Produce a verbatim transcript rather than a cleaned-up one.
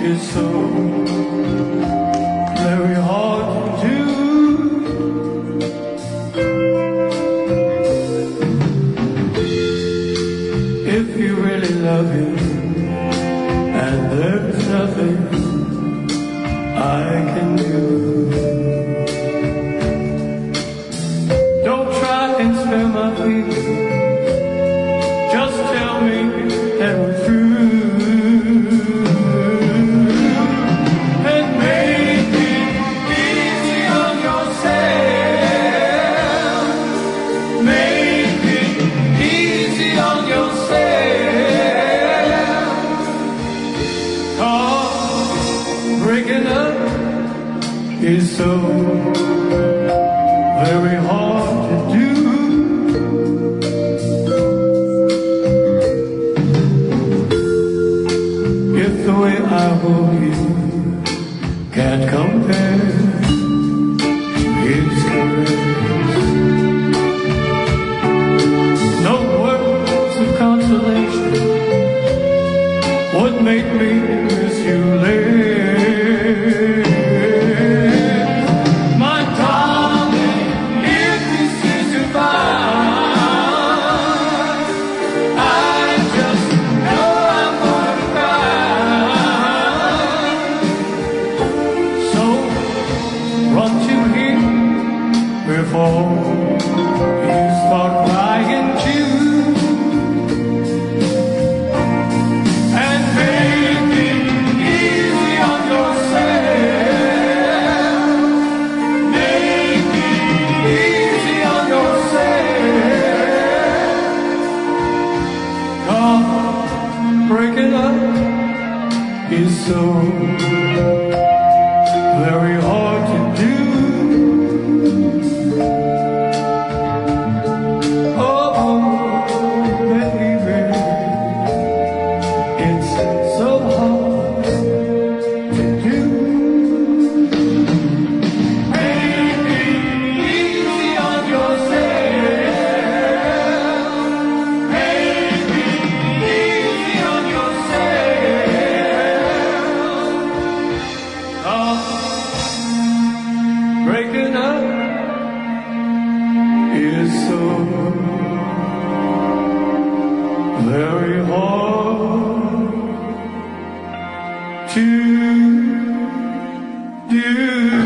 is so very hard to do. If you really love him, and there's nothing I can do. Don't try and spare my feelings, just tell me that we're through. And make it easy on yourself. Make it easy on yourself. 'Cause breaking up is so very hard to do. If the way I hold you can't compare to his caress, no words of consolation would make me miss you less. My darling, if this is goodbye, I just know I'm gonna cry. So run to him before you start crying too. Breaking up is so very hard to do. Oh, baby, it's so hard to do. Make it easy on yourself. Make it easy on yourself. Oh, breaking up is so very hard to do.